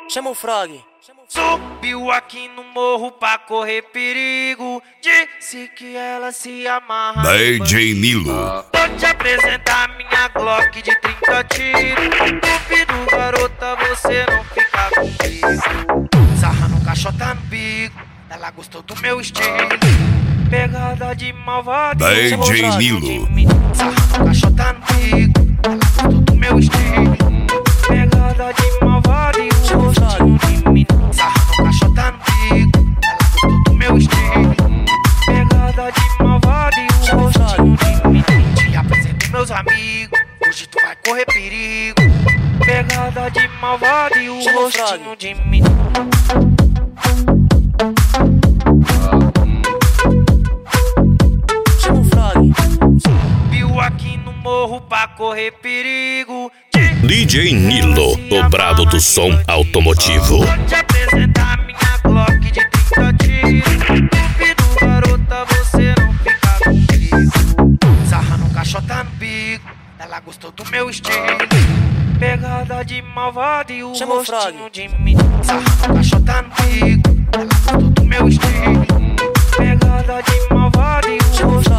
Chama o Frog. Subiu aqui no morro pra correr perigo. Disse que ela se amarra. DJ Nilo. Vou te apresentar minha Glock de 30 tiros. Duvido, garota, você não fica comigo. Sarra no caixota no bico. Ela gostou do meu estilo. Pegada de malvado. DJ Nilo. Sarra no caixota no bico. Ela gostou do meu estilo. Pegada de malvado e o rostinho de mim. Sarra no caixota no bico. Ela gostou do meu estilo. Pegada de malvado e o rostinho de mim. Te apresento meus amigos. Hoje tu vai correr perigo. Pegada de malvado e o rostinho de mim. Chama o Frog. Viu aqui no morro pra correr perigo. DJ Nilo, o brabo do som automotivo. Vou te apresentar minha Glock de 30 tiros. Duvido, garota, você não fica comigo. Sarra no caixota no bico. Ela gostou do meu estilo. Pegada de malvado e o Chama o rostinho Frog. de mim. Sarra no caixota no bico. Ela gostou do meu estilo. Pegada de malvado e o rostinho